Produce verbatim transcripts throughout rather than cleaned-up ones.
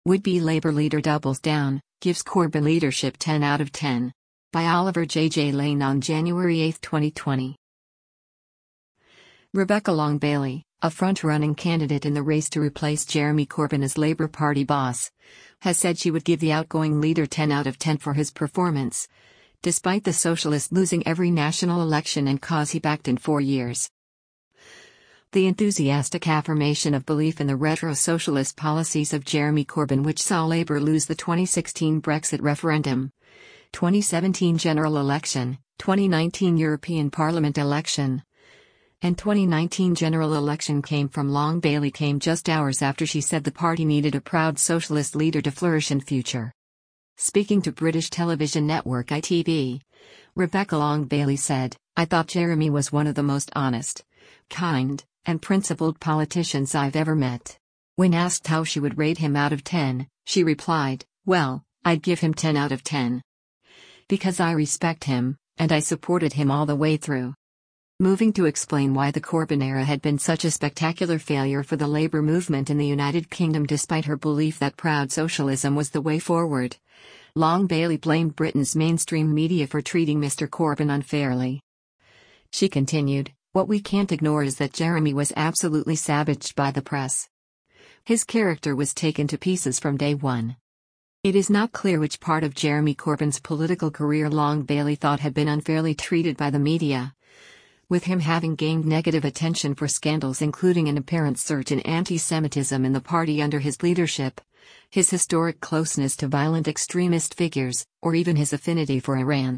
Would-be Labour leader doubles down, gives Corbyn leadership ten out of ten. By Oliver J. J. Lane on January eighth twenty twenty. Rebecca Long-Bailey, a front-running candidate in the race to replace Jeremy Corbyn as Labour Party boss, has said she would give the outgoing leader ten out of ten for his performance, despite the Socialist losing every national election and cause he backed in four years. The enthusiastic affirmation of belief in the retro-socialist policies of Jeremy Corbyn, which saw Labour lose the twenty sixteen Brexit referendum, twenty seventeen general election, twenty nineteen European Parliament election, and twenty nineteen general election came from Long-Bailey came just hours after she said the party needed a proud socialist leader to flourish in future. Speaking to British television network I T V, Rebecca Long-Bailey said, "I thought Jeremy was one of the most honest, kind, and principled politicians I've ever met." When asked how she would rate him out of ten, she replied, "Well, I'd give him ten out of ten. Because I respect him, and I supported him all the way through." Moving to explain why the Corbyn era had been such a spectacular failure for the Labour movement in the United Kingdom despite her belief that proud socialism was the way forward, Long-Bailey blamed Britain's mainstream media for treating Mister Corbyn unfairly. She continued, "What we can't ignore is that Jeremy was absolutely savaged by the press. His character was taken to pieces from day one. It is not clear which part of Jeremy Corbyn's political career Long-Bailey thought had been unfairly treated by the media, with him having gained negative attention for scandals including an apparent surge in anti-Semitism in the party under his leadership, his historic closeness to violent extremist figures, or even his affinity for Iran."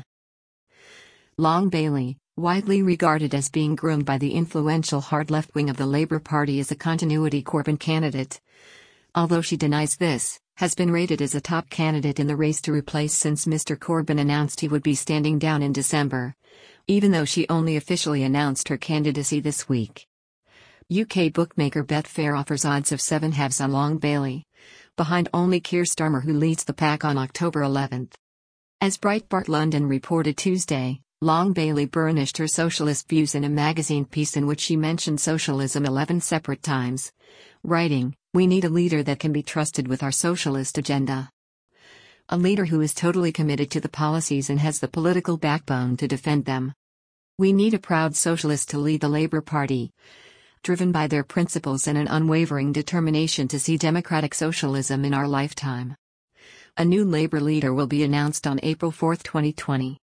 Long-Bailey, widely regarded as being groomed by the influential hard left wing of the Labour Party as a continuity Corbyn candidate, although she denies this, has been rated as a top candidate in the race to replace since Mister Corbyn announced he would be standing down in December, even though she only officially announced her candidacy this week. U K bookmaker Betfair offers odds of seven halves on Long-Bailey, behind only Keir Starmer who leads the pack on October eleventh. As Breitbart London reported Tuesday, Long-Bailey burnished her socialist views in a magazine piece in which she mentioned socialism eleven separate times, writing, "We need a leader that can be trusted with our socialist agenda. A leader who is totally committed to the policies and has the political backbone to defend them. We need a proud socialist to lead the Labour Party, driven by their principles and an unwavering determination to see democratic socialism in our lifetime." A new Labour leader will be announced on April fourth twenty twenty.